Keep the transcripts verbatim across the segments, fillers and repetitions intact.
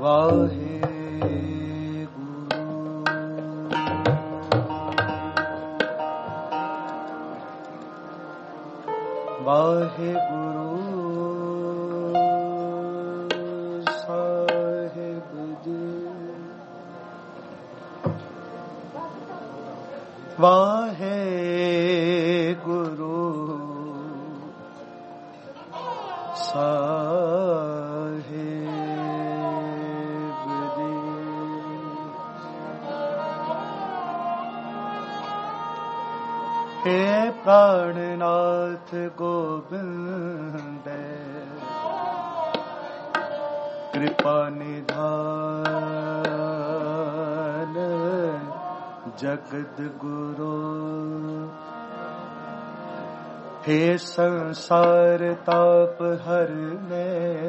वाहे वाहेगुरु साहिब जी वाहेगुरु साहिब जी हे प्राणनाथ गोविंद कृपा निधान जगत गुरु हे संसार ताप हरने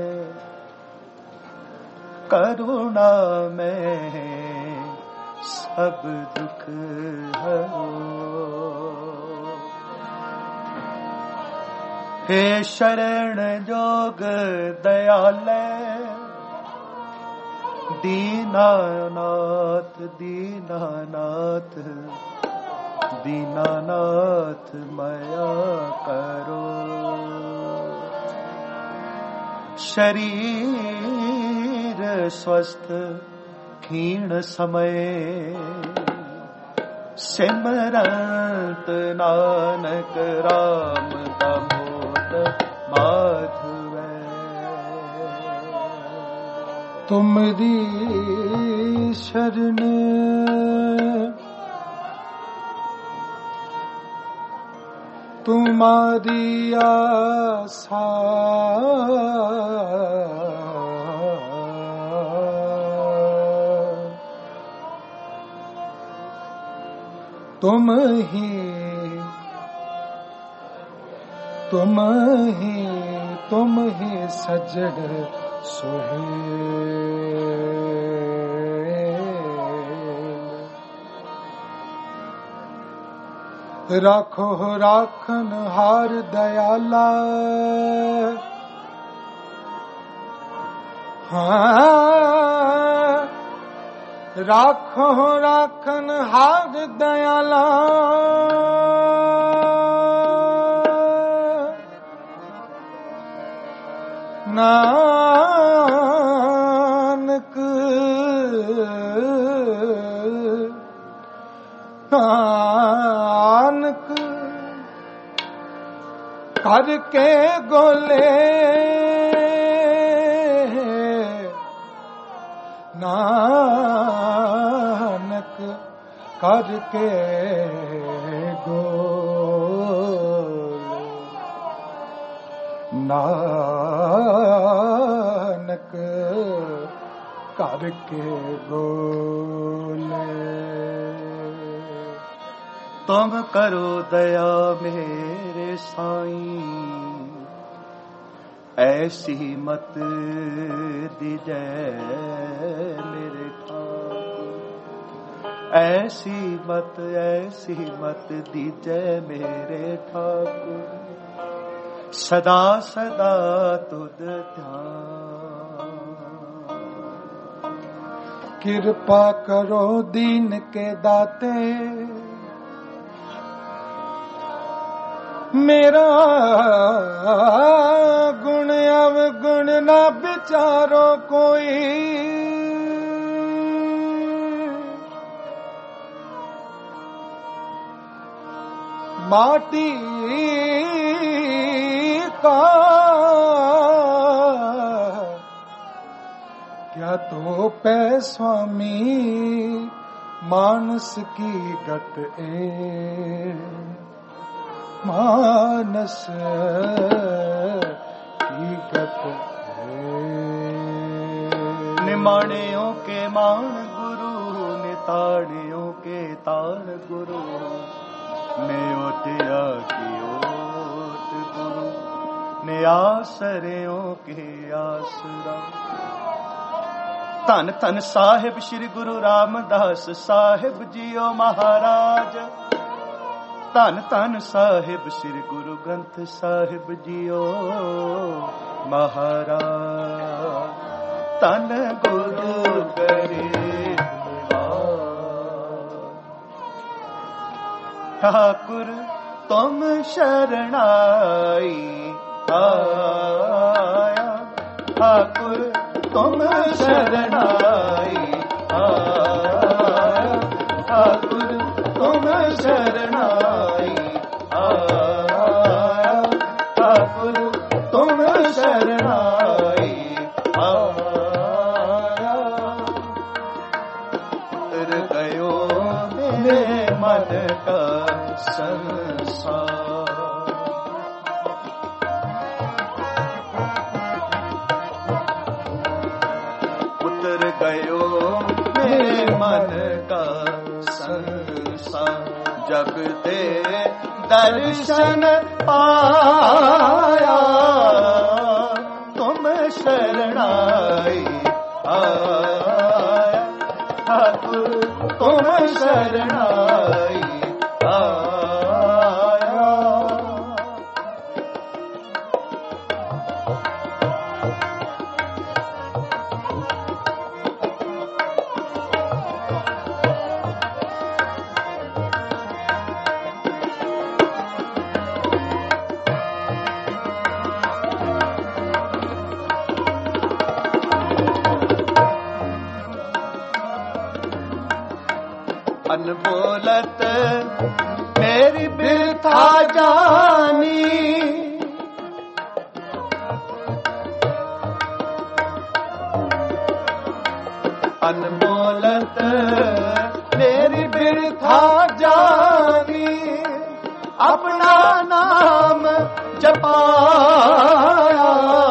करुणा में सब दुख हरो हे शरण जोग दयाले दीनानाथ दीनानाथ दीनानाथ माया करो शरीर स्वस्थ क्षीण समय सिमरत नानक राम दामोद माधव तुमरी शरण तुम्हारी आशा तुम ही तुम ही तुम ही सजन सोहेल राखो राखन हार दयाला हाँ राखो राखन हार दयाला नानक नानक करके गोले नानक करके गोले नानक करके गोले तुम करो दया मेरे साईं ऐसी मत दीजै मेरे ठाकुर ऐसी मत ऐसी मत दीजै मेरे ठाकुर सदा सदा तुद ध्यान कृपा करो दीन के दाते मेरा गुण अवगुण ना विचारो कोई माटी का क्या तो पै स्वामी मानस की गत ए मानस की गत है निमाणियों के मान गुरु निताड़ियों के ताड़ गुरु नेओटिया की ओट गुरु ने आसरियों के आसरा धन धन साहिब श्री गुरु रामदास साहिब जियो महाराज धन धन साहिब श्री गुरु ग्रंथ साहिब जियो महाराज तन गुरु गरीब ठाकुर तुम शरणाई आया, ठाकुर तुम शरणाई आया, ठाकुर तुम शरणाई आया, ठाकुर तुम शरणाई आया। उतर गयो मेरे मन का संसार, उतर गयो मेरे मन का संसार, जब ते दर्शन पाया तुम शरणाई आया, ठाकुर तुम शरणाई आया। अनबोलत मेरी बिरथा जानी, अनबोलत मेरी बिरथा जानी, अपना नाम जपाया,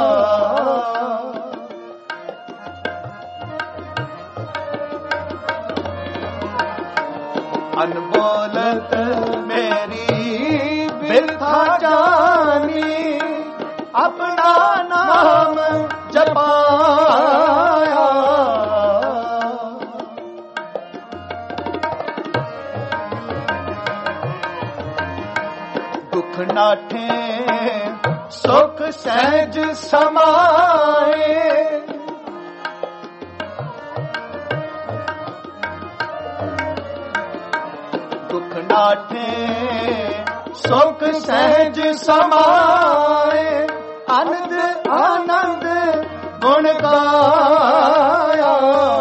अनबोलत मेरी बिरथा जानी, अपना नाम जपाया, दुख नाठे सुख सहज समाए, दुख नाठे सुख सहज समाए, आनंद आनंद गुण गाया,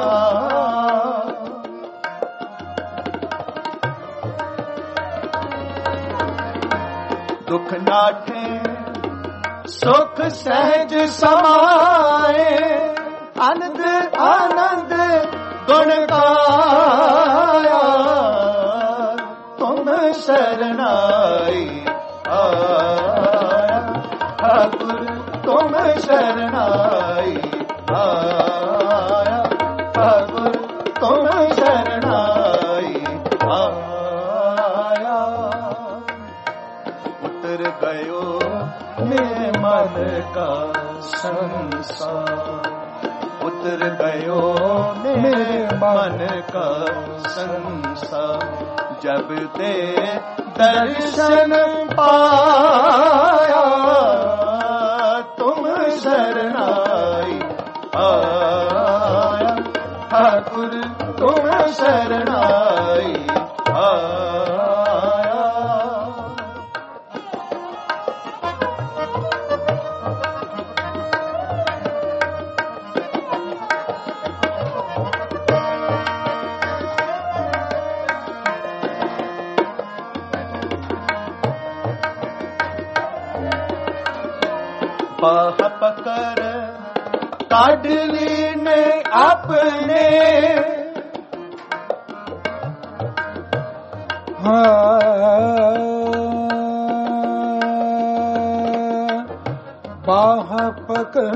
दुख नाठे सुख सहज समाए, आनंद आनंद गुण गाया, तुम शरणाई आया, ठाकुर तुम शरणाई आया, ठाकुर तुम शरणाई आया। उतर गयो मेरे मन का संसार, उतर गयो मेरे मन का संसार, जब ते दर्शन पाया तुम शरणाई आया, ठाकुर तुम शरणाई आया। बाह पकर काढ़ ली ने अपने, बाह पकर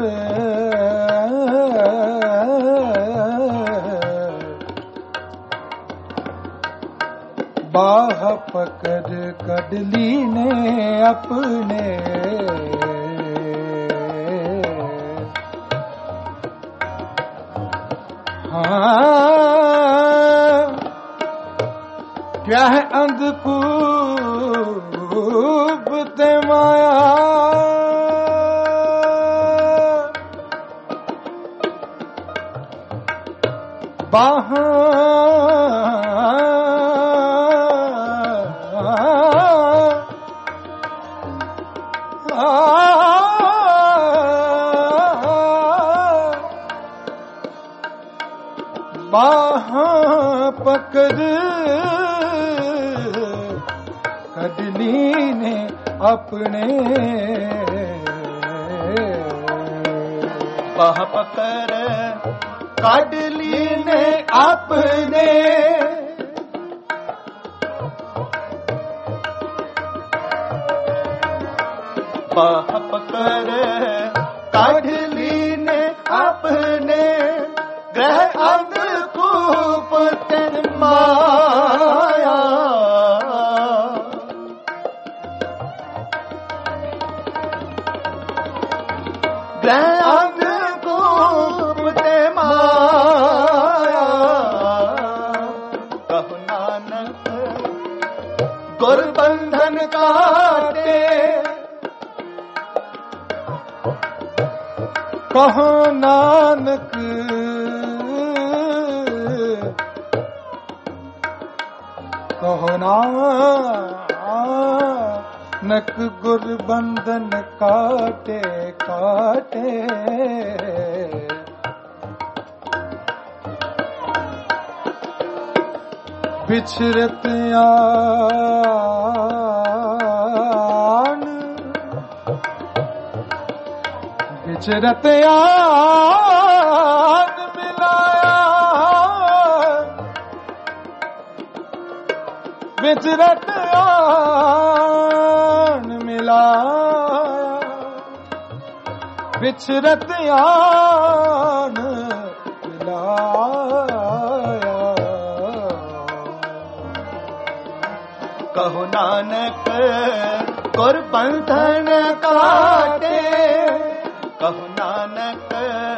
बाह पकड़ कड़ली ने अपने, हाँ क्या है अंधकूप ते माया, बाहां बाहां पकड़ कडली ने अपने बाह पकड़ काडली ने अपने बाह पकड़ काडली ने अपने ग्रह अंधकूप तेन माया ग्रह अंधकूप ते माया कहो नानक गुरबंधन काटे कहो नानक कहो नानक गुरबंधन काटे काटे बिछरत आन बिछरत आन मिलाया बिछरत आन मिलाया बिछरत आन मिलाया कहो नानक गुरबंधन काटे कहो नानक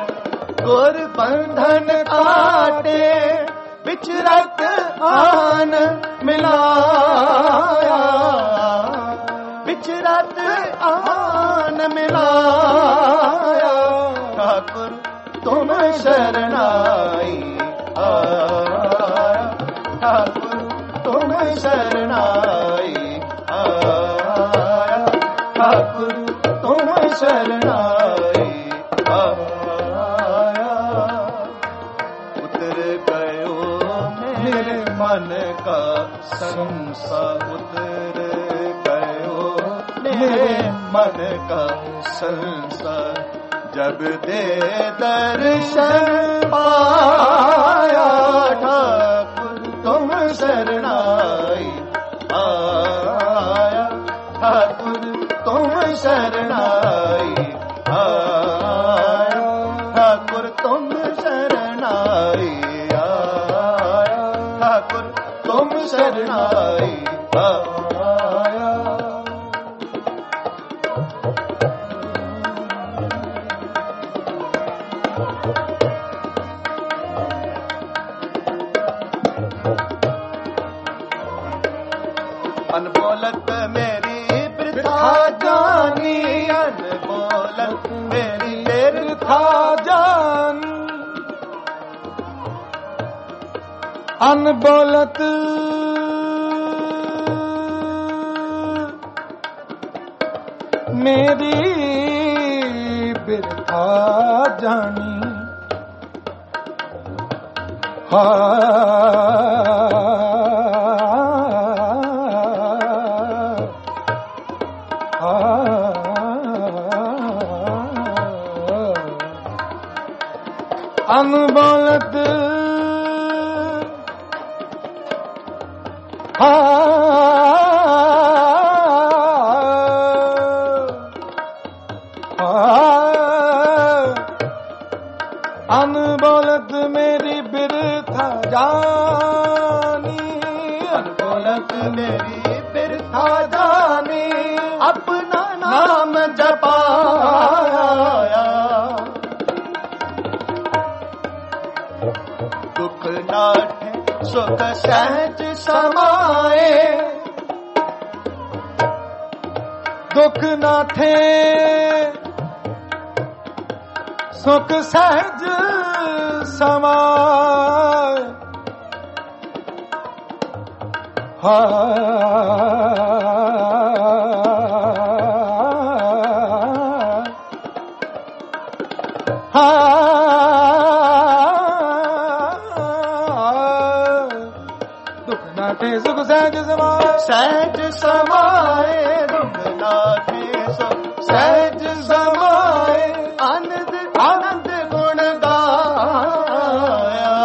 गुरबंधन काटे बिछरत आन मिलाया बिछरत आन मिलाया ठाकुर तुम शरणाई आया ठाकुर तुम शरणाई आया ठाकुर तुम शरणाई आया उतर गयो मेरे मन का संसार उतर गयो मेरे मन का संसार जब दे दर्शन पाया ठाकुर तुम शरणाई आया ठाकुर तुम शरणाई आया ठाकुर तुम शरणाई आया ठाकुर तुम शरणाई आया अनबोलत मेरी वृथा जानी अनबोलत मेरी वृथा जानी अनबोलत मेरी बिरथा जानी अनबोलत अनबोलत मेरी बिरथा जानी अनबोलत मेरी बिरथा जानी अपना नाम जपाया दुख नाठे सुख सहज समाए दुख नाठे सुख सहज समाए हा हा दुख नाथे सुख सहज समाए सहज समाए दुख नाथे सुख सहज समाए आनंद आनंद गुण गाया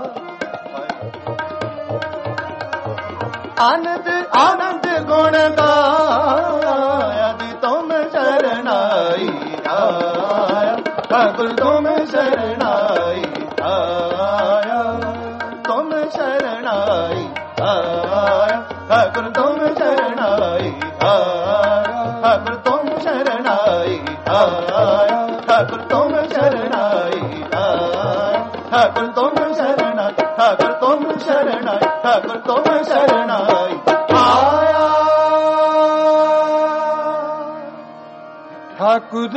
आनंद आनंद गुण गाया जी तुम शरणाई आया ठाकुर तुम शरणाई आया तुम शरणाई आया ठाकुर तुम शरणाई आया ठाकुर तुम शरणाई आया ठाकुर तुम शरणाई आया ठाकुर तुम शरणाई ठाकुर तुम शरणाई ठाकुर तुम शरणाई आया ठाकुर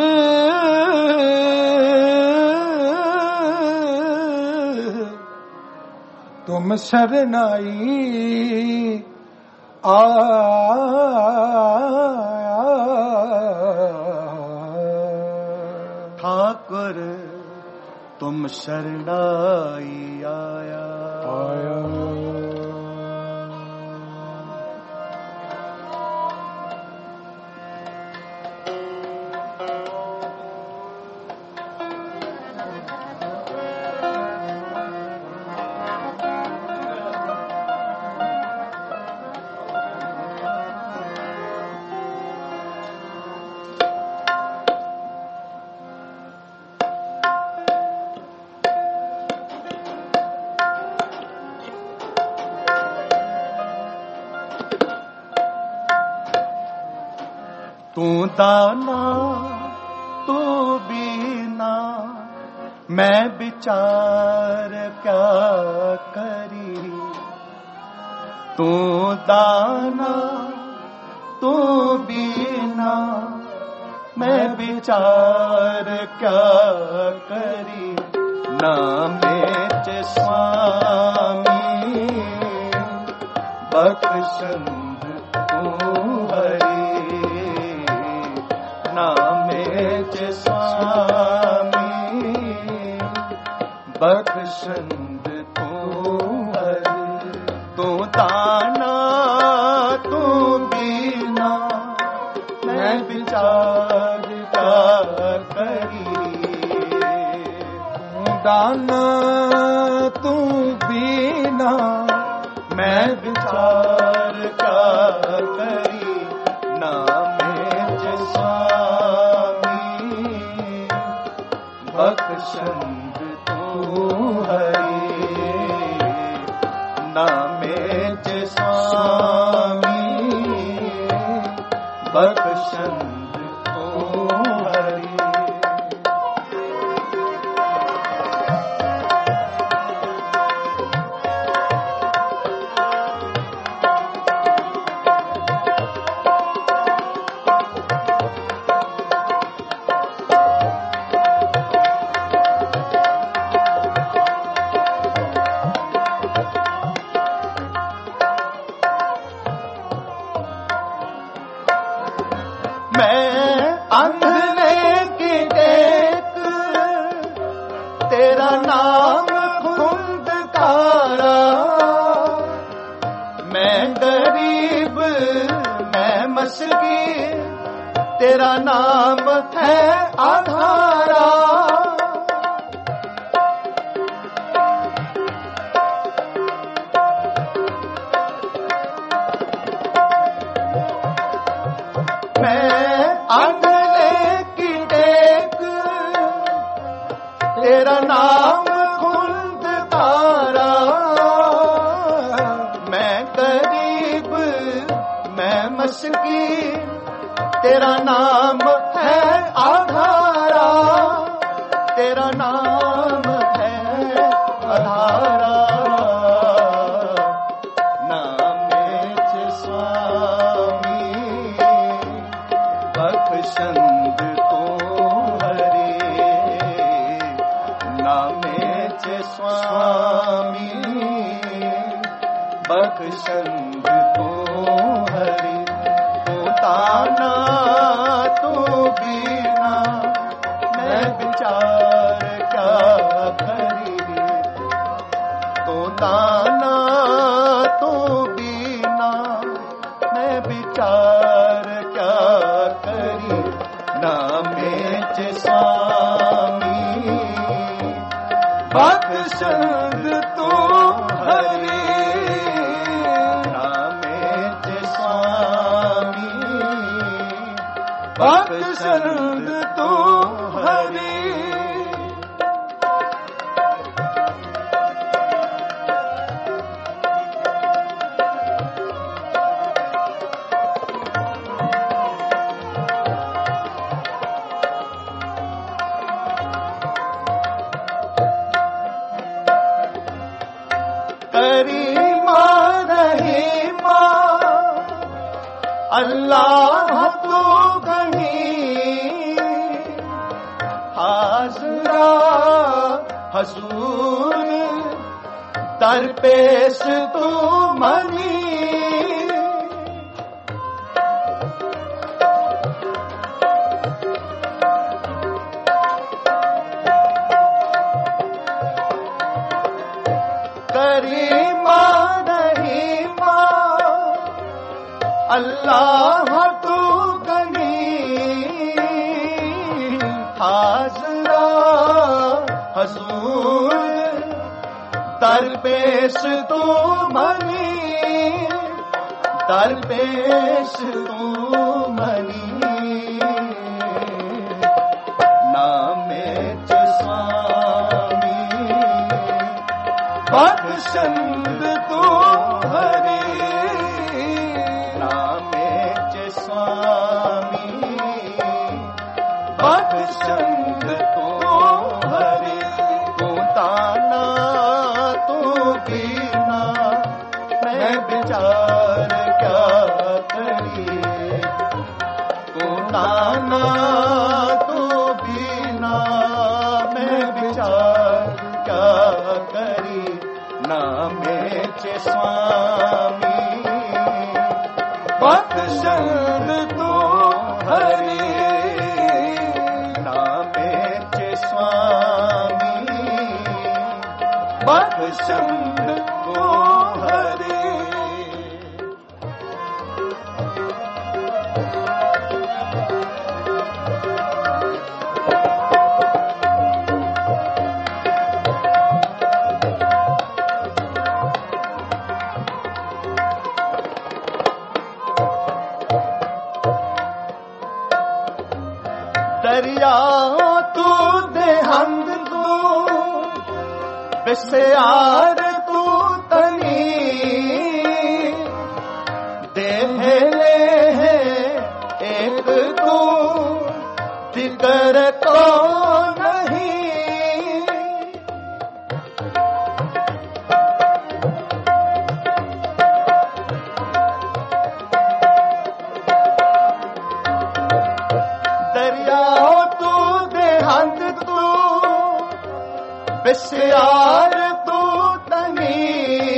तुम शरणाई आया ठाकुर तुम शरणाई आया आया तू दाना तू बीना मैं विचार क्या करी तू दाना तू बीना मैं विचार क्या करी नामेच स्वामी बख्शंद तू हरि नामेच स्वामी बख्शंद तू हरि तू दाना तू बीना मैं विचार क्या करी दाना तू बीना मैं विचार क्या करी नामेच स्वामी बख्शंद तू हरि नामेच स्वामी बख्शंद तू हरि मैं अंधने की टेक तेरा नाम खुंदकारा मैं गरीब मैं मस्कीन तेरा नाम है आधारा मैं अंधले की टेक तेरा नाम खुंदकारा मैं गरीब मैं मस्कीन तेरा नाम है आधारा तेरा नाम है आधारा नामेच स्वामी बख्शंद तू हरि नामेच स्वामी बख्शंद बख्शंद तू हरि नामेच स्वामी बख्शंद तू हरि करीमा रहीमा अल्लाह तू कहीं हाज़रा हजूर दरपेश तू मनी करीमा रहीमा अल्लाह तू कहीं हाज़रा हजूर दरपेश तू मनी दरपेश तू मनी नामेच स्वामी बख्शंद तू हरि नामेच स्वामी बख्शंद तू हरि तू ताना तू बीना मैं विचार क्या करी तू ताना तू बीना मैं विचार क्या करी नामेच स्वामी बख्शंद तू हरि नामेच स्वामी बख्शंद तू हरि दरिया तू देहंद तू बिस्यार तू तनी देहले है एक तू दिगर को नहीं दरिया तू देहंद तू बिस्यार तू तनी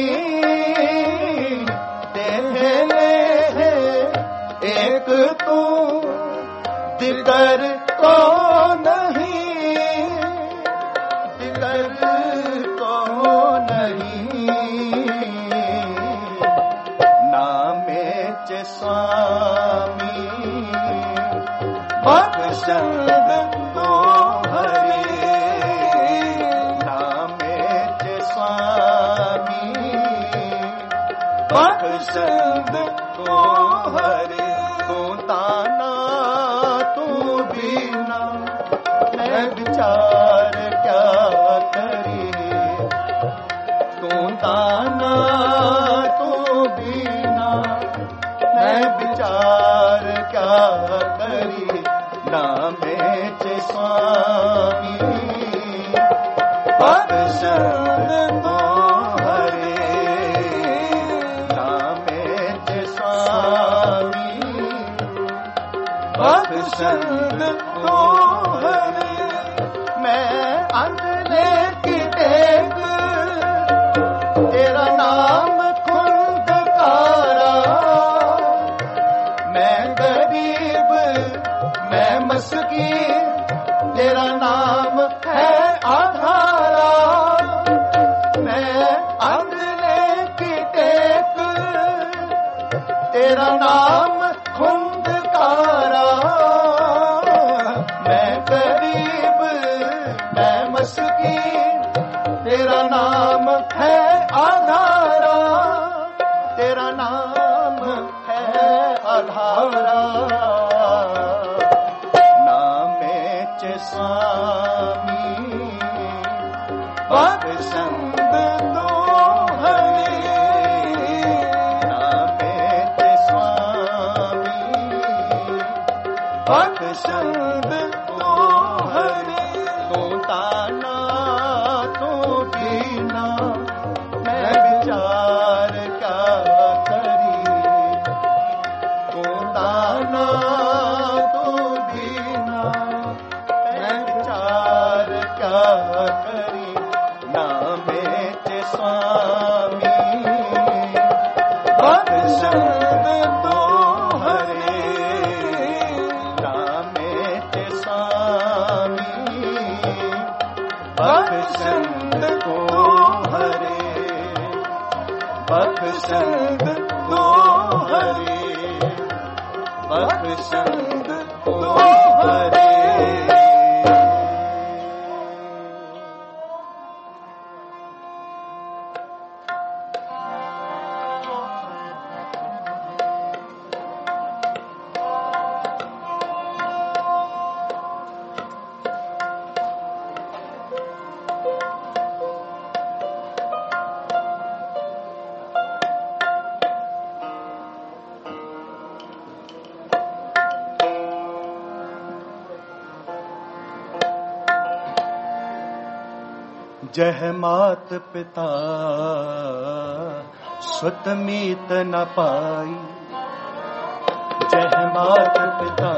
देहले है एक तू दिगर को नहीं दिगर को नहीं नामेच स्वामी बख्शंद तू हरि नामेच स्वामी बख्शंद तू हरि तू ताना तू बीना मैं विचार क्या करी तू ताना तू बीना मैं विचार क्या करी नामेच स्वामी बख्शंद तू हरि नामेच स्वामी बख्शंद तू हरि मैं अंधले की टेक तेरा नाम खुंदकारा मैं गरीब मैं मस्कीन तेरा नाम है आधारा मैं अंधले की टेक तेरा नाम खुंदकारा मैं गरीब मैं मस्कीन तेरा नाम बख्शंद को हरे, बख्शंद को हरे, बख्शंद को हरे। जह मात पिता सुत मीत न पाई, जह मात पिता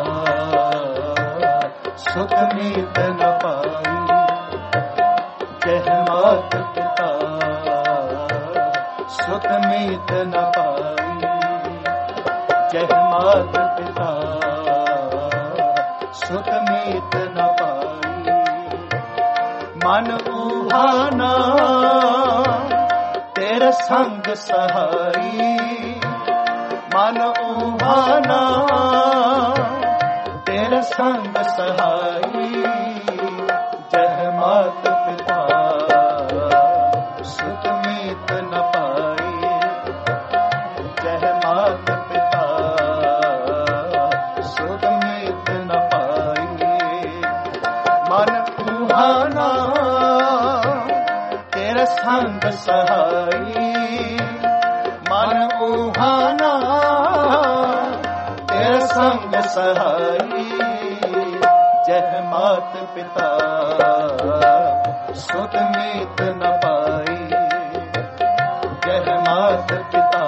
सुत मीत न पाई, जह मात पिता सुत मीत न पाई, जह मात पिता सुत मीत न पाई। मन उहाना तेरे संग सहाई, मन उहाना तेरे संग सहाई, जह मात पिता सुत मीत न पाई, जह मात पिता सुत मीत न पाई। मन उहाना तेरे संग सहाई, मन उहाना तेरे संग सहाई, जह मात पिता सुत मीत न पाई, जह मात पिता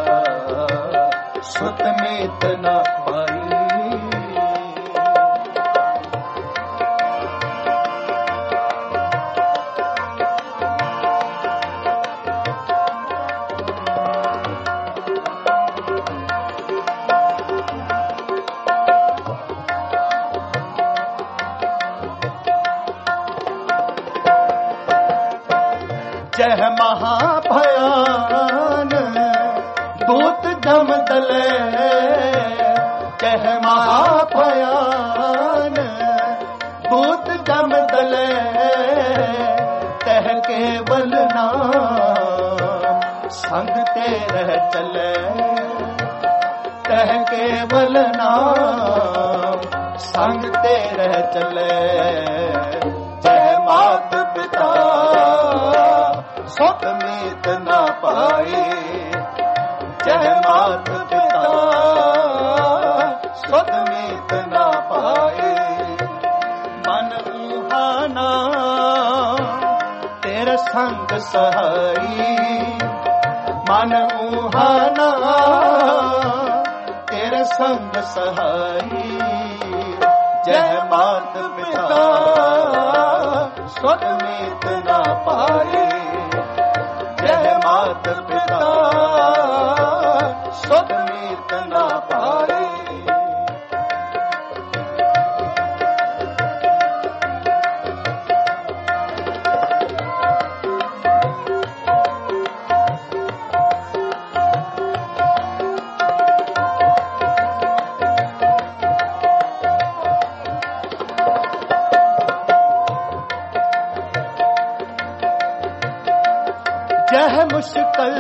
सुत मीत न पाई। जह महाभयान दूत जम तले, जह महाभयान दूत जम तले, तह केवल नाम संग तेरे चले, तह केवल नाम संग तेरे चले, जह मात पिता सुत मीत न पाई, जह मात पिता सुत मीत न पाई। मन उहाना तेरे संग सहाई, मन उहाना तेरे संग सहाई, जह मात पिता सुत मीत न पाई, जह मात पिता सुत मीत न पाई। जह मुश्किल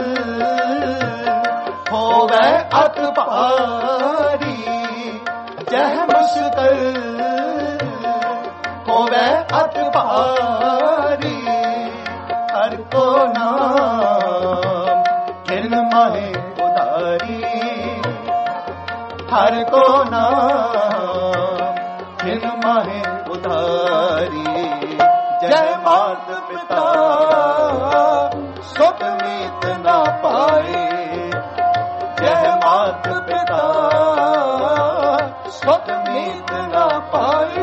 होवे अत भारी, जह मुश्किल होवे अत भारी, हर को नाम किन माहे उधारी, हर को नाम किन माहे उधारी, जय मात पिता सुत मीत न पाए, जय मात पिता सुत मीत न पाए।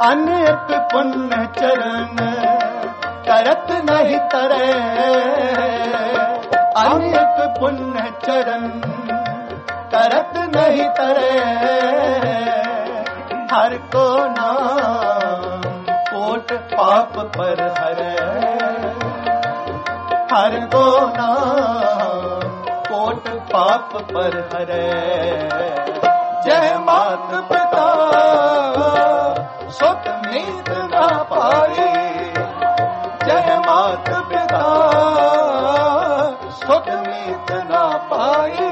अनेक पुण्य चरण करत नहीं तरे, अनेक पुण्य चरण करत नहीं तरे, हर को नाम कोट पाप पर हरे, हर को नाम कोट पाप पर हरे। जय मात पिता सुत मीत ना पाई, जय मात पिता सुत मीत ना पाई।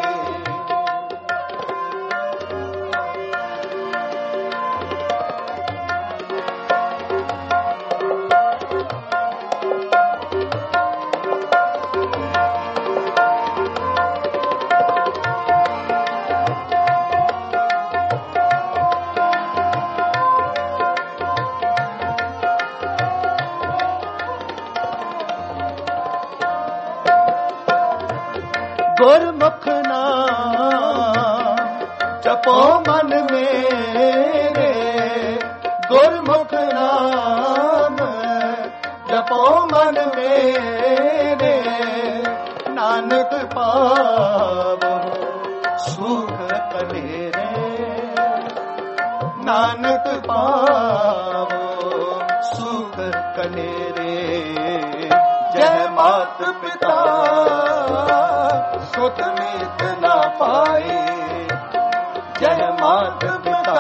गुरमुख नाम जपो मन मेरे, गुरमुख नाम जपो मन मेरे, नानक पावो सुख कलेरे, नानक पावो सुख कलेरे। जय मात पिता सुत मीत ना पाई, जय मात पिता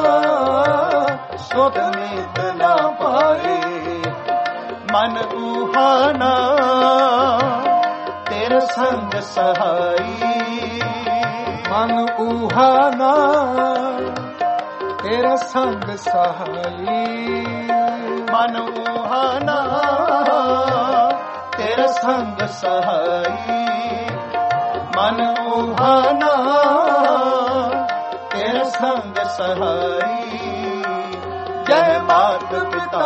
सुत मीत ना पाई। मन उहाना तेरे संग सहाई, मन उहाना तेरा संग सहाई, मन उहाना तेरा संग सहाई, मन उहाना तेरा संग सहाई। जय मात पिता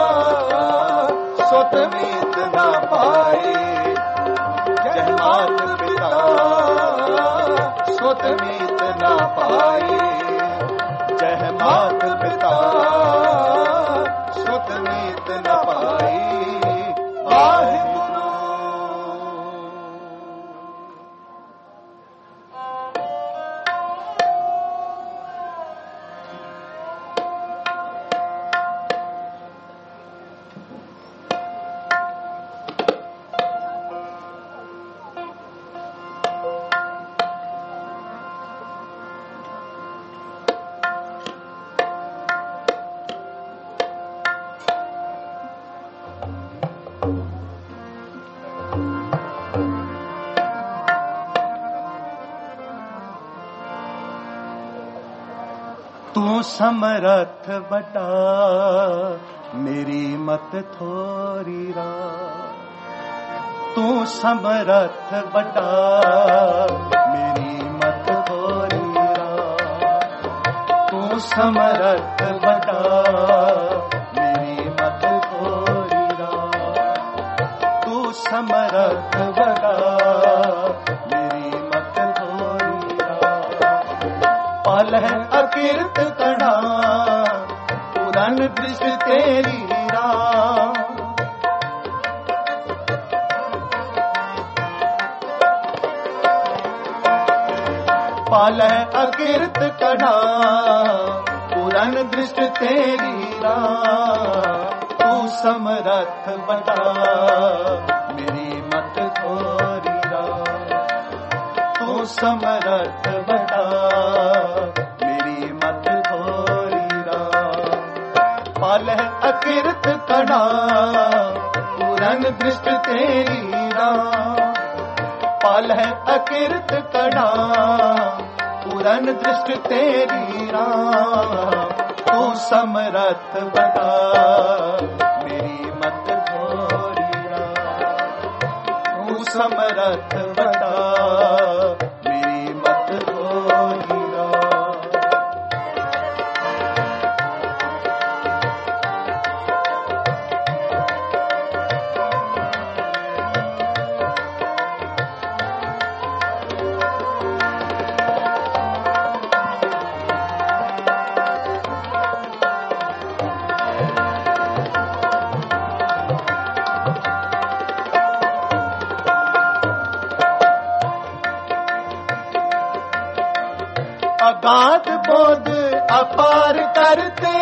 सुत मीत ना पाई, जय मात पिता सुत मीत ना पाई, जय मात पिता सुत मीत ना पाई। वाहिगुरु। तू समरथ बटा मेरी मत थोरी रा, तू समरथ बटा मेरी मत थोरी रा, तू समरथ बटा मेरी मत थोरी रा, तू समरथ बटा मेरी मत थोरी रा। पालह अकीर्त कढ़ा पुरान दृष्टि तेरी राम, पालह अकीर्त कढ़ा पुरान दृष्टि तेरी राम। तू समरथ बता मेरी मत थोरी राम, तू समरथ बता मेरी मत थोरी राम। पालह अकीर्त कढ़ा पूरन दृष्ट तेरी राम, पालह अकीर्त कढ़ा पूरन दृष्ट तेरी राम। तू समरथ बता मेरी मत थोरी राम, तू समरथ बता मेरी मत थोरी राम। अगाध बोध अपार करते,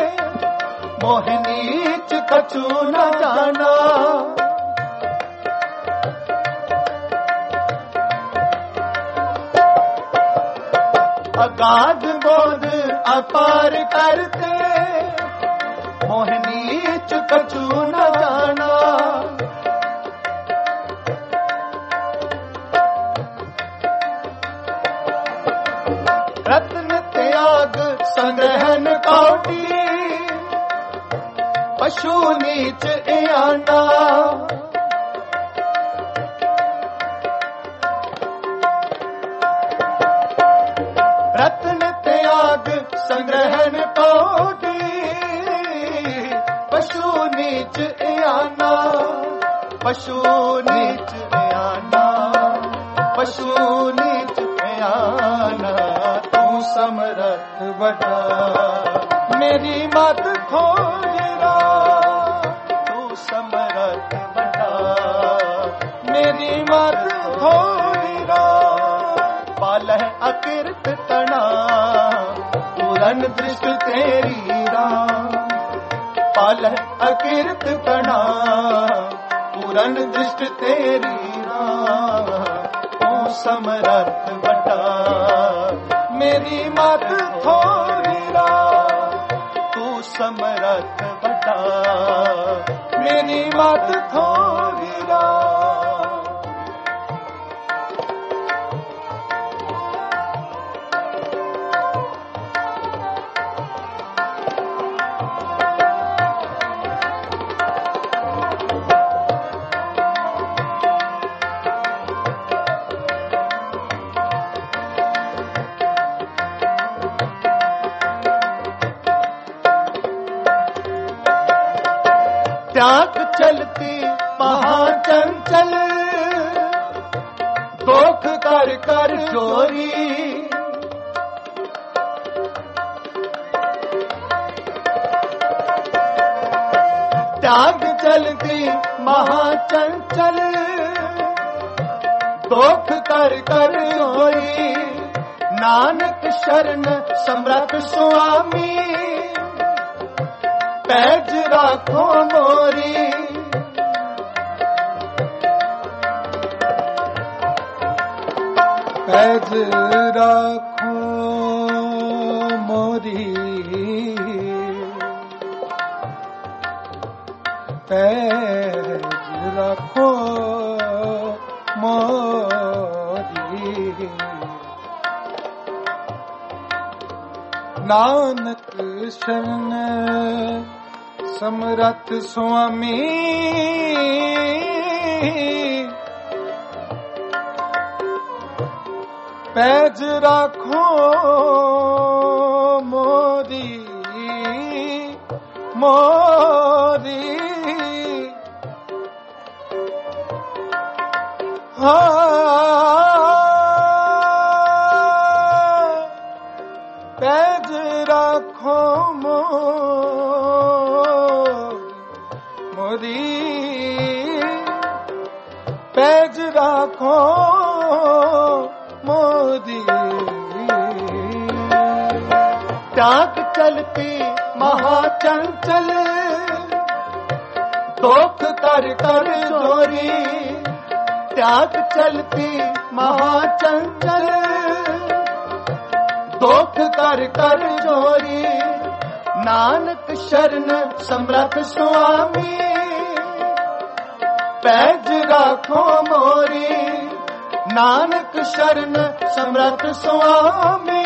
मोहिनीच कछु न जाना। अगाध बोध अपार करते, मोहिनीच कछु न जाना। रत्न त्याग संग्रहण कोटि, पशु नीच इयाना। रत्न त्याग संग्रहण कोटि, पशु नीच इयाना। पशु नीच इयाना, पशु नीच इयाना। तू समरथ बड़ा, मेरी मत खोजरा। तू समरथ बड़ा, मेरी मत खोजरा। पालह अकिरत तना, पूरन दृष्ट तेरी राम। पालह अकिरत तना, पूरन दृष्ट तेरी राम। तू समरथ बड़ा, मेरी मत थोड़ा। तू समरथ बड़ा, मेरी मत थोड़ा। त्याग चलती महाचंचल, दोख कर कर चोरी। त्याग चलती महाचंचल, दोख कर कर चोरी। नानक शरण समरथ स्वामी, पैज राखो मोरी। पैज राखो मोरी, पैज राखो मोरी। नानक शरण समरथ स्वामी, पैज राखो मोरी मोरी। हाँ पैज राखो मोरी, पैज राखो मोदी। त्याग चलती महाचंचल, दोख कर कर चोरी। त्याग चलती महाचंचल, दोख कर कर चोरी। नानक शरण समरथ स्वामी, पैज राखो मोरी। नानक शरण समरथ स्वामी,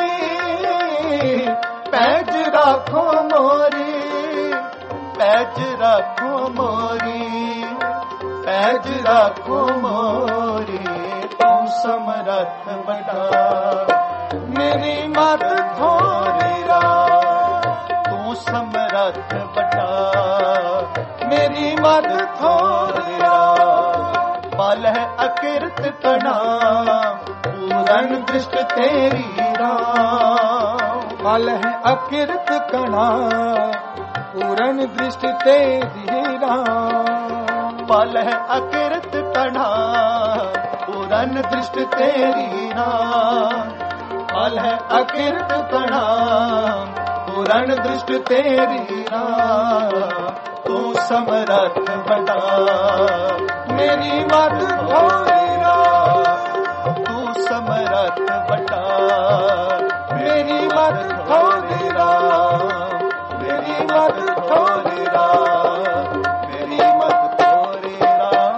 पैज राखो मोरी। पैज राखो मोरी, पैज राखो मोरी। तू समरथ बड़ा, मेरी मत थोड़ी रा। तू समरथ बड़ा, मेरी मत थोड़ी रा। बल है अकिरत कणा, पूरन दृष्ट तेरी राम। बल है अकिरत कणा, पूरन दृष्ट तेरी राम। बल है अकिरत कणा, पूरन दृष्ट तेरी राम। फल है अकिरत प्रणाम, पूर्ण दृष्ट तेरी राम, तू समरथ बड़ा, मेरी मत थोड़ी राम, तू समरथ बड़ा, मेरी मत थोड़ी राम, मेरी मत थोड़ी राम, मेरी मत थोड़ी राम।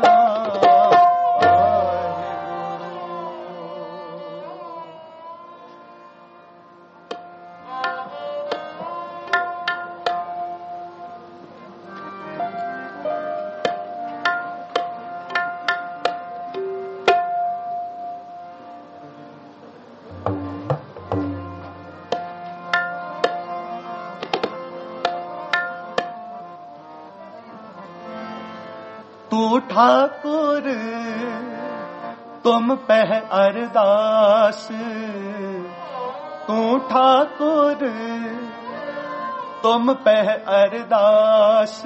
तू ठाकुर तुम पह अरदास, तू ठाकुर तुम पह अरदास,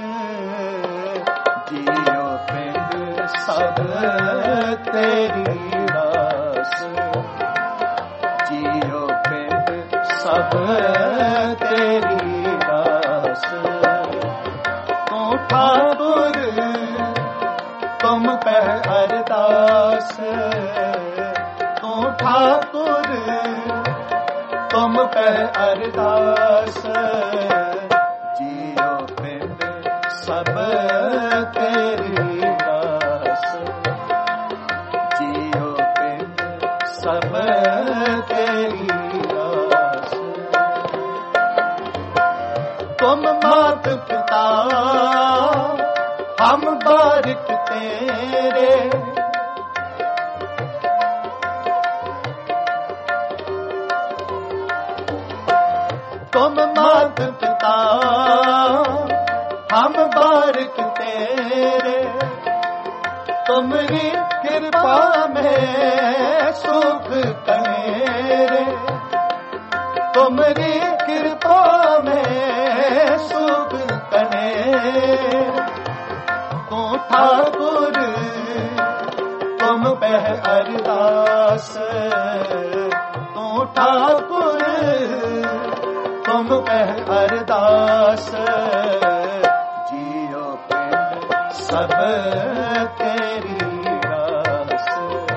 जियो पिंड सब तेरी दास, जियो पिंड सब तेरी दास, तू ठाकुर तुम पह अरदास, तू ठाकुर तुम पह अरदास, जियो पिंड सब तेरी दास, जियो पिंड सब तेरी दास, तुम मात पिता हम बारिक तेरे, तुम मात पिता हम बारिक तेरे, तुम्हारी कृपा में सुख कनेरे, तुम्हारी कृपा में सुख कनेरे, तू ठाकुर तुम पह अरदास, तू ठाकुर तुम पह अरदास, जियो पिंड सब तेरी दास,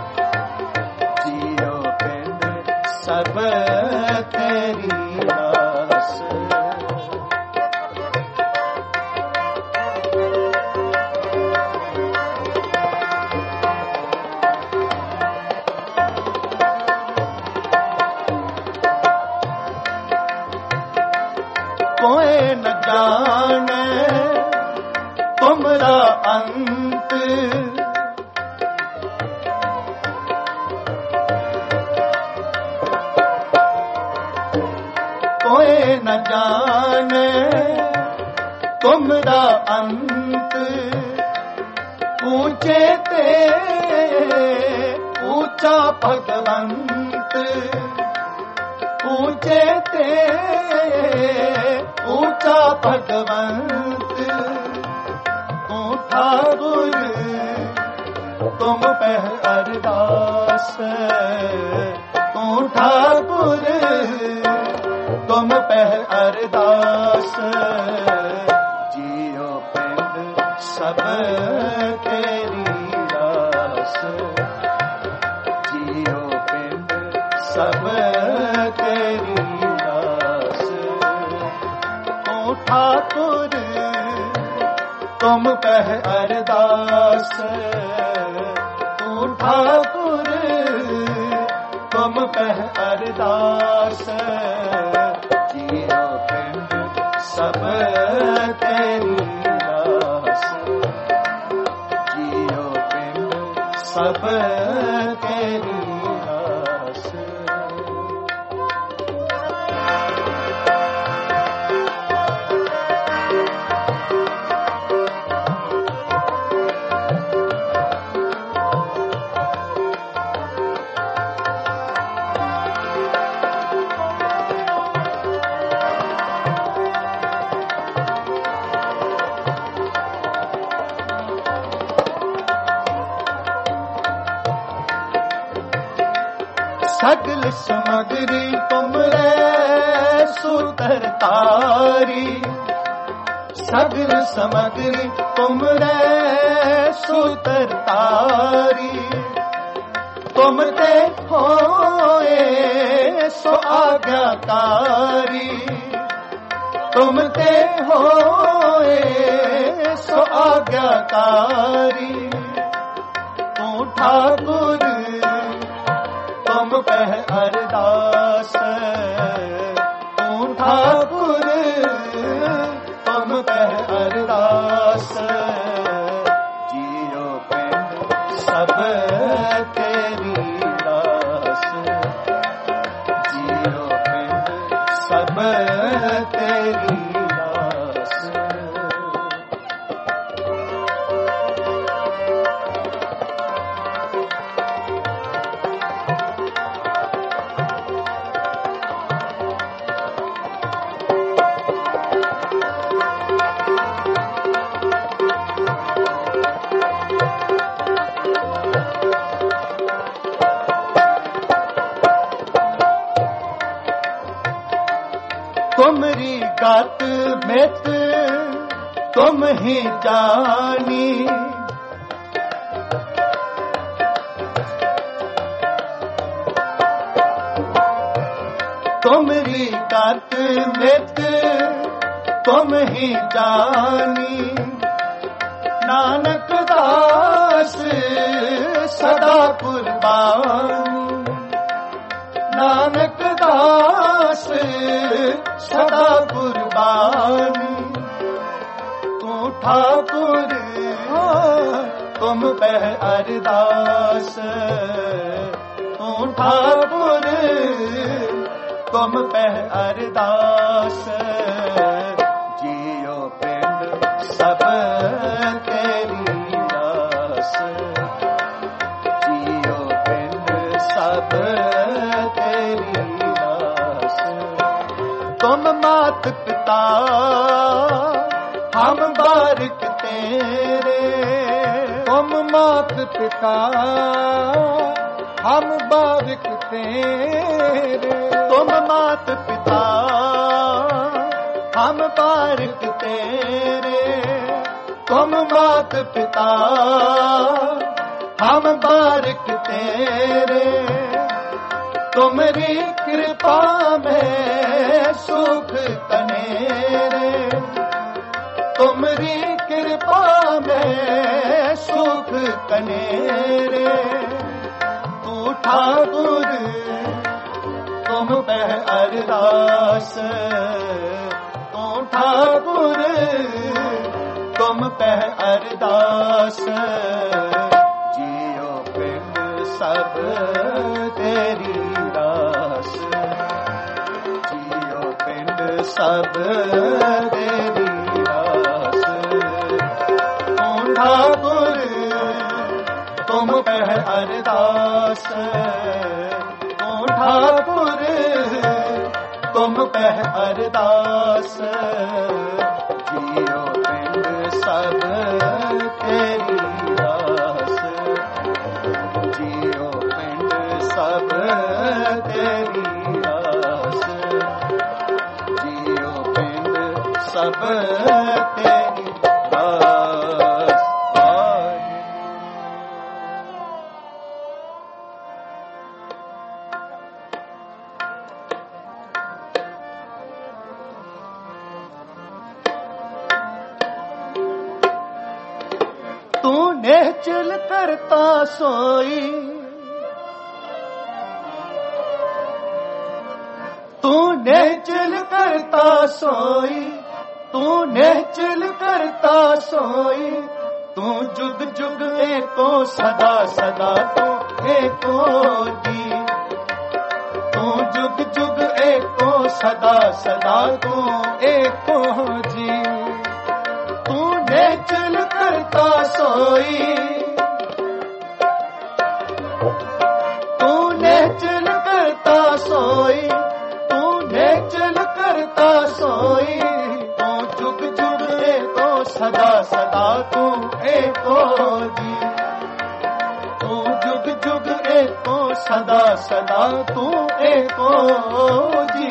जियो पिंड सब तेरी दास। कोई न जाने तुमरा अंत, कोई न जाने तुमरा अंत, ऊंचे ते ऊंचा भगवंत, ऊंचे ते ऊंचा भगवंत, तू ठाकुर तुम पह अरदास, तू ठाकुर तुम पह अरदास, जियो पिंड सब तेरी दास, जियो पिंड सब तेरी दास, तू ठाकुर तुम पह अरदास, तू ठाकुर तुम पह अरदास, जियो पिंड सब तेरी दास, जियो पिंड सब तेरी दास। सगल समगरी तुमरे सूतर तारी, सगल समगरी तुमरे सूतर तारी। तुम ते होए सो आज्ञाकारी, तुम ते होए सो आज्ञाकारी। तू ठाकुर तुम पह अरदास, तू ठाकुर तुम पह अरदास। जियो पिंड सब तेरी दास, जियो पिंड सब तेरी दास। तुमरी गात मित तुम ही जानी, तुमरी गात मित तुम ही जानी। नानक दास सदा कुर्बानी, नानक दास सदा कुर्बानी। तू ठाकुर तुम पह अरदास, तू ठाकुर तुम पह अरदास। जियो पिंड सब तेरी दास, जियो पिंड सब तेरी दास। तुम मात पिता हम बारिक तेरे, तुम मात पिता हम बारिक तेरे। तुम मात पिता हम बारिक तेरे, तुम मात पिता हम बारिक तेरे। तुमरी कृपा में सुख कनेरे, तुमरी कृपा में सुख कनेरे। तू ठाकुर तुम पह अरदास, तू ठाकुर तुम पह अरदास। जियो पिंड सब तेरी दास, जियो पिंड सब तेरी दास। तू ठाकुर तुम पह अरदास, तू ठाकुर तुम पह अरदास। जियो पिंड सब तेरी दास, जियो पिंड सब तेरी दास, जियो पिंड सब तेरी दास। तूने चल करता सोई, तूने चल करता सोई, तूने चल करता सोई। तू जुग जुग एको सदा सदा तू एको जी, तू जुग जुग एको सदा सदा तू एको जी। तूने चल करता सोई, तूने चल करता सोई, तूने चल करता सोई। तू जुग जुग एको सदा सदा तू एको जी, तू जुग जुग एको सदा सदा तू एको जी।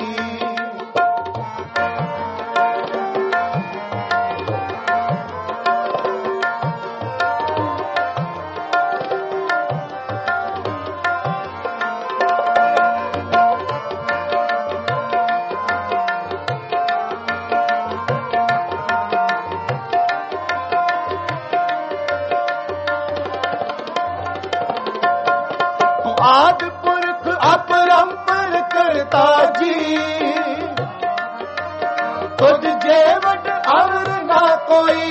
आदि पुरख अपरंपर करता जी, तुझ जेवट और ना कोई।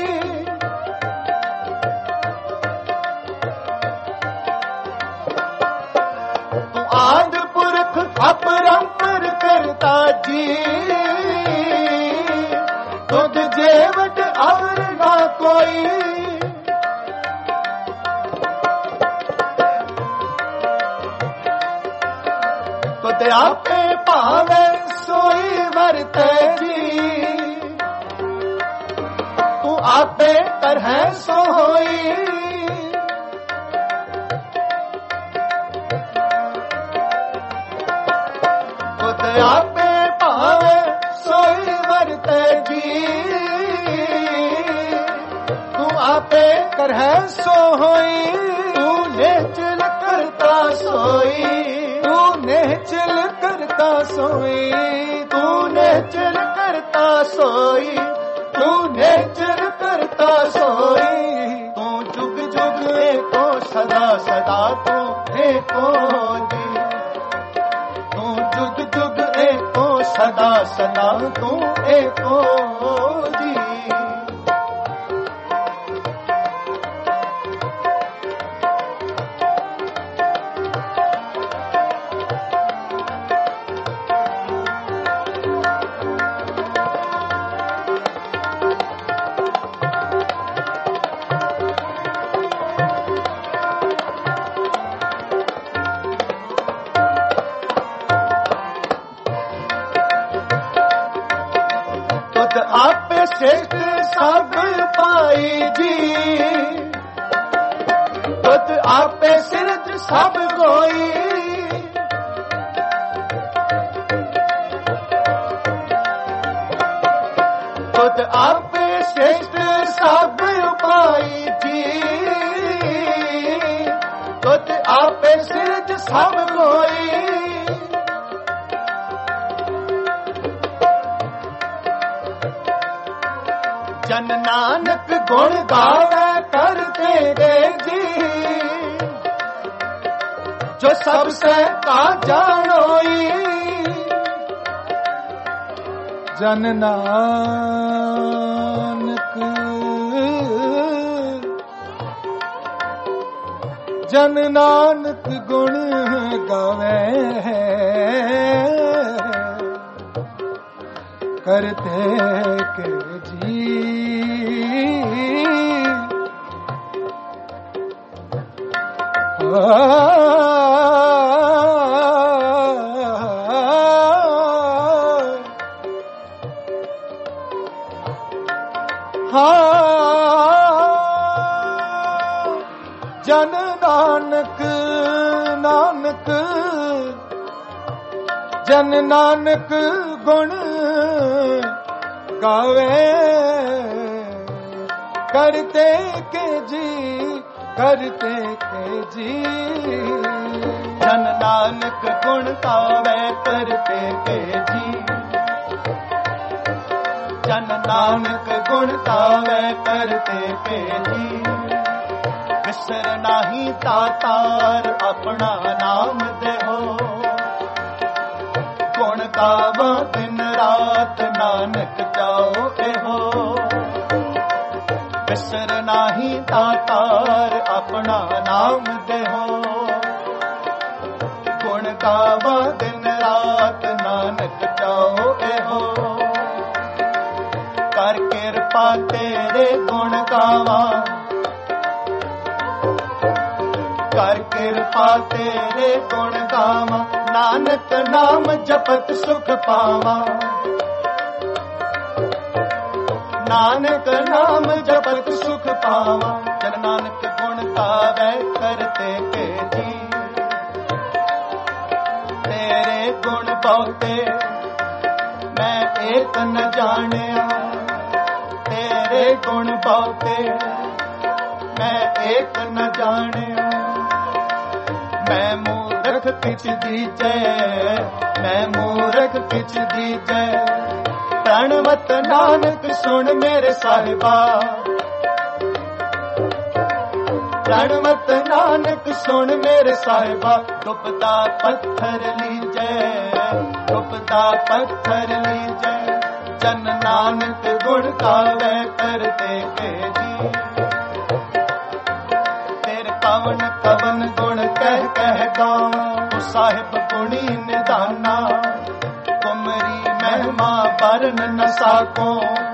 तू आदि पुरख अपरंपर करता जी, तुझ जेवट और ना कोई। तुझ आपे पावे सोई वरते जी, तू आपे करहे सोई। तुझ आपे पावे सोई वरते जी, तू आपे करहे सोई। तू नेचल करता सोई, नेचल करता सोई। तू नेचल करता सोई, तू नेचल करता सोई। तू जुग जुग एको सदा सदा तू एको जी। तू जुग जुग एको सदा सदा तू एको जी। आपे श्रेष्ठ सब पाई जी, तुझ आपे सिरज सब कोई। तुझ आपे श्रेष्ठ सब पाई जी, तुझ आपे सिरज सब कोई। जन नानक गुण गावे करते दे जी, जो सबसे का जानोई। जन नानक जन नानक गुण गावे करते के जी। जन नानक नानक जन नानक गुण गावे करते के जी, करते के जी। जन नानक गुण गावे करते के जी, जन नानक गुण गावे करते के जी। बिसर नाही तातार अपना नाम देहो, गुण गावा दिन रात नानक जाओ एहो। बिसर नाही तातार अपना नाम देहो, गुण गावा दिन रात नानक जाओ एहो। कर किरपा तेरे गुण गावा, कर किरपा तेरे गुण गावा। नानक नाम जपत सुख पावा, नानक नाम जपत सुख पावा। जन नानक गुण गावे करते के जी, ਬਹੁਤੇ ਮੈਂ ਏਕ ਨ ਜਾਣਿਆ ਤੇਰੇ ਗੁਣ ਬਹੁਤੇ ਮੈਂ ਏਕ ਨ ਜਾਣਿਆ ਮੈਂ ਮੂਰਖ ਕਿਛ ਦੀਜੈ ਮੈਂ ਮੂਰਖ ਕਿਛ ਦੀਜੈ ਪ੍ਰਣਵਤ ਨਾਨਕ ਸੁਣ ਮੇਰੇ ਸਾਹਿਬਾ ਪ੍ਰਣਵਤ ਨਾਨਕ ਸੁਣ ਮੇਰੇ ਸਾਹਿਬਾ ਡੁੱਬਦਾ ਪੱਥਰ ਲੀਜੈ ਡੁੱਬਦਾ ਪੱਥਰ ਲੀਜੈ ਜਨ ਨਾਨਕ ਗੁਣ ਗਾਵੇ ਕਰਤੇ ਕੇ ਜੀ ਤੇਰੇ ਕਵਨ ਕਵਨ ਗੁਣ ਕਹਿ ਕਹਿ ਗਾਵਾਂ ਤੂੰ ਸਾਹਿਬ ਗੁਣੀ ਨਿਧਾਨਾ ਤੁਮਰੀ ਮਹਿਮਾ ਵਰਨ ਨ ਸਾਕੋ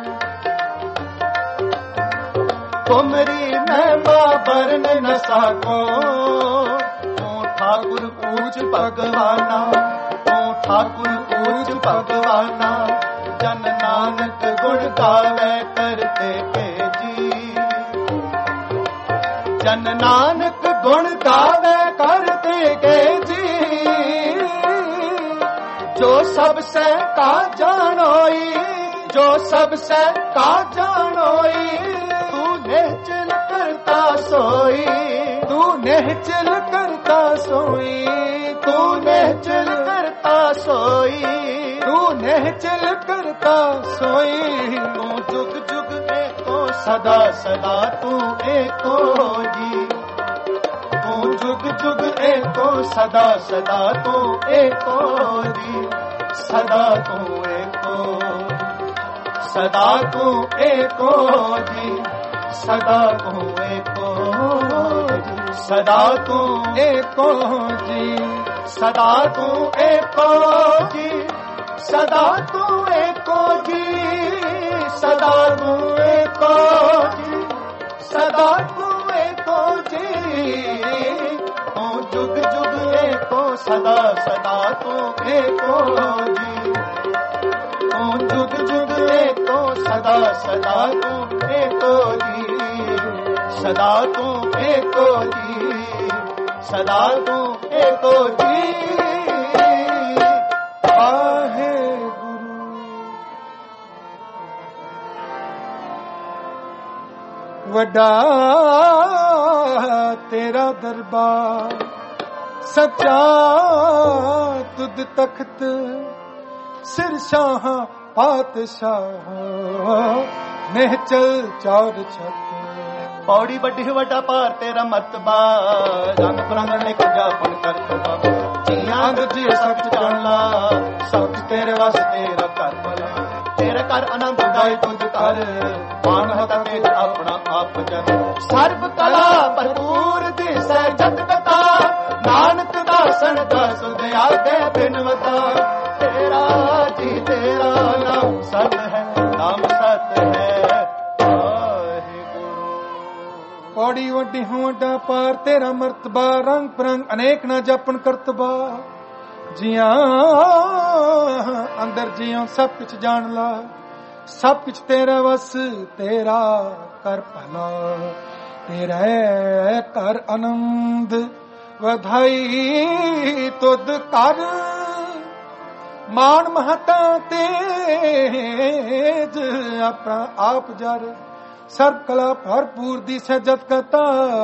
ਤੁਮਰੀ ਮਹਿਮਾ ਵਰਨ ਨ ਸਾਕੋ ਤੂੰ ਠਾਕੁਰ ਊਚ ਭਗਵਾਨਾ ਤੂੰ ਠਾਕੁਰ ਊਚ ਭਗਵਾਨਾ ਜਨ ਨਾਨਕ ਗੁਣ ਗਾਵੇ ਕਰਤੇ ਕੇ ਜੀ ਜਨ ਨਾਨਕ ਗੁਣ ਗਾਵੇ ਕਰਤੇ ਕੇ ਜੀ ਜੋ ਸਭ ਸੇ ਕਾ ਜਾਣੋਈ ਜੋ ਸਭ ਸੇ ਕਾ ਜਾਣੋਈ ਤੂੰ ਨਿਹਚਲ ਕਰਤਾ ਸੋਈ ਤੂੰ ਨਿਹਚਲ ਕਰਤਾ ਸੋਈ ਤੂੰ ਨਿਹਚਲ ਕਰਤਾ ਸੋਈ ਤੂੰ ਨਿਹਚਲ ਕਰਤਾ ਸੋਈ ਤੂੰ ਜੁਗ ਜੁਗ ਏਕੋ ਸਦਾ ਸਦਾ ਤੂੰ ਏਕੋ ਜੀ ਤੂੰ ਜੁਗ ਜੁਗ ਏਕੋ ਸਦਾ ਸਦਾ ਤੂੰ ਏਕੋ ਜੀ ਸਦਾ ਤੂੰ ਏਕੋ ਸਦਾ ਤੂੰ ਏਕੋ ਜੀ ਸਦਾ ਤੂੰ ਏਕੋ ਸਦਾ ਤੂੰ ਏਕੋ ਜੀ ਸਦਾ ਤੂੰ ਏਕੋ ਜੀ ਸਦਾ ਤੂੰ ਏਕੋ ਜੀ ਸਦਾ ਤੂੰ ਏਕੋ ਜੀ ਸਦਾ ਤੂੰ ਏਕੋ ਜੀ ਤੂੰ ਜੁਗ ਜੁਗ ਏਕੋ ਸਦਾ ਸਦਾ ਤੂੰ ਏਕੋ ਜੀ ਤੂੰ ਜੁਗ ਜੁਗ ਏਕੋ ਸਦਾ ਸਦਾ ਤੂੰ ਏਕੋ ਜੀ ਸਦਾ ਤੂੰ ਏਕੋ ਜੀ ਸਦਾ ਤੂੰ ਏਕੋ ਜੀ ਵੱਡਾ ਤੇਰਾ ਦਰਬਾਰ ਸੱਚਾ ਤੁਧ ਤਖਤ ਸਿਰ ਸ਼ਾਹ ਪਾਤਸ਼ਾਹ ਨਿਹਚਲ ਚੌਰ ਛਤ ਪੌੜੀ ਵੱਡੀ ਵੱਡਾ ਭਾਰ ਤੇਰਾ ਮਰਤਬਾ ਰੰਗ ਬਰੰਗ ਨੇ ਜਾਪਨ ਕਰਤਬਾ ਜੀਆਂ ਜੀ ਸੱਚ ਜਾਣਲਾ ਸੱਚ ਤੇਰੇ ਵਸ ਤੇਰਾ ਘਰ ਭਲਾ ਤੇਰਾ ਘਰ ਆਨੰਦ ਦਾਇ ਤੁਧ ਕਰ ਮਾਨ ਹਤਾ ਤੇ ਆਪਣਾ ਆਪ ਜਨ ਸਰਬ ਕਲਾ ਭਰਪੂਰ ਦਿਸੈ ਜਗ ਕਥਾ ਨਾਨਕ ਦਾਸਨ ਦਾਸ ਦਇਆ ਦੇ ਬਿਨਵਤਾ ਤੇਰਾ ਜੀ ਤੇਰਾ ਨਾਮ ਸਤ ਹੈ ਨਾਮ ਸਤ ਹੈ ਪੌੜੀ ਵੱਡੀ ਹੋਂਡਾ ਪਾਰ ਤੇਰਾ ਮਰਤਬਾ ਰੰਗ ਪਰੰਗ ਅਨੇਕ ਨਾ ਜਾਪਨ ਕਰਤਬਾ ਜੀਆਂ ਅੰਦਰ ਜੀਓ ਸਭ ਕੁਛ ਜਾਣ ਲਾ ਸਭ ਕੁਛ ਤੇਰਾ ਵਸ ਤੇਰਾ ਕਰ ਭਲਾ ਤੇਰੇ ਕਰ ਆਨੰਦ ਵਧਾਈ ਤੁਧ ਕਰ ਮਾਨ ਮਹਤਾ ਤੇਜ ਆਪਣਾ ਆਪ ਜਰ ਸਰਬ ਕਲਾ ਭਰਪੂਰ ਦੀ ਸਜਤ ਕਤਾ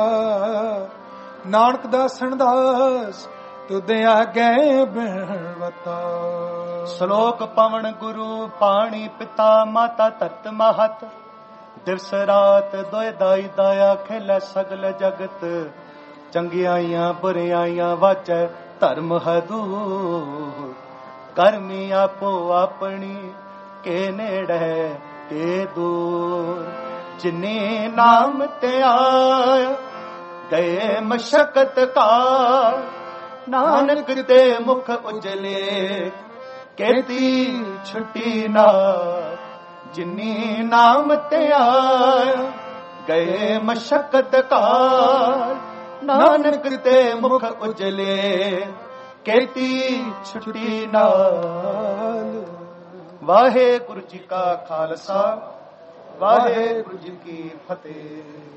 ਨਾਨਕ ਦਾਸਨ ਦਾਸ ਤੁਧ ਆਗੇ ਬਿਨਵਤਾ ਸ਼ਲੋਕ ਪਵਨ ਗੁਰੂ ਪਾਣੀ ਪਿਤਾ ਮਾਤਾ ਧਰਤ ਮਹਤ ਦਿਵਸ ਰਾਤ ਦੋਇ ਦਾਈ ਦਾਇਆ ਖੇਲੇ ਸਗਲ ਜਗਤ ਚੰਗਿਆਈਆਂ ਬੁਰਿਆਈਆਂ ਵਾਚੈ ਧਰਮ ਹਦੂਰ ਕਰਮੀ ਆਪੋ ਆਪਣੀ ਕੇ ਨੇੜੇ ਕੇ ਦੂਰ ਜਿਨੇ ਨਾਮ ਤੇ ਆਇਆ ਗਏ ਮਸ਼ਕਤ ਕਾ ਨਾਨਕ ਤੇ ਮੁਖ ਉਜਲੇ ਕੇਤੀ ਛੁੱਟੀ ਨਾ ਜਿਨੇ ਨਾਮ ਤੇ ਆਇਆ ਗਏ ਮਸ਼ਕਤ ਕਾ ਨਾਨਕ ਤੇ ਮੁਖ ਉਜਲੇ ਕੇਤੀ ਛੁੱਟੀ ਨਾਲ ਵਾਹਿਗੁਰੂ ਜੀ ਕਾ ਖਾਲਸਾ ਵਾਹਿਗੁਰੂ ਜੀ ਕੀ ਫਤਿਹ।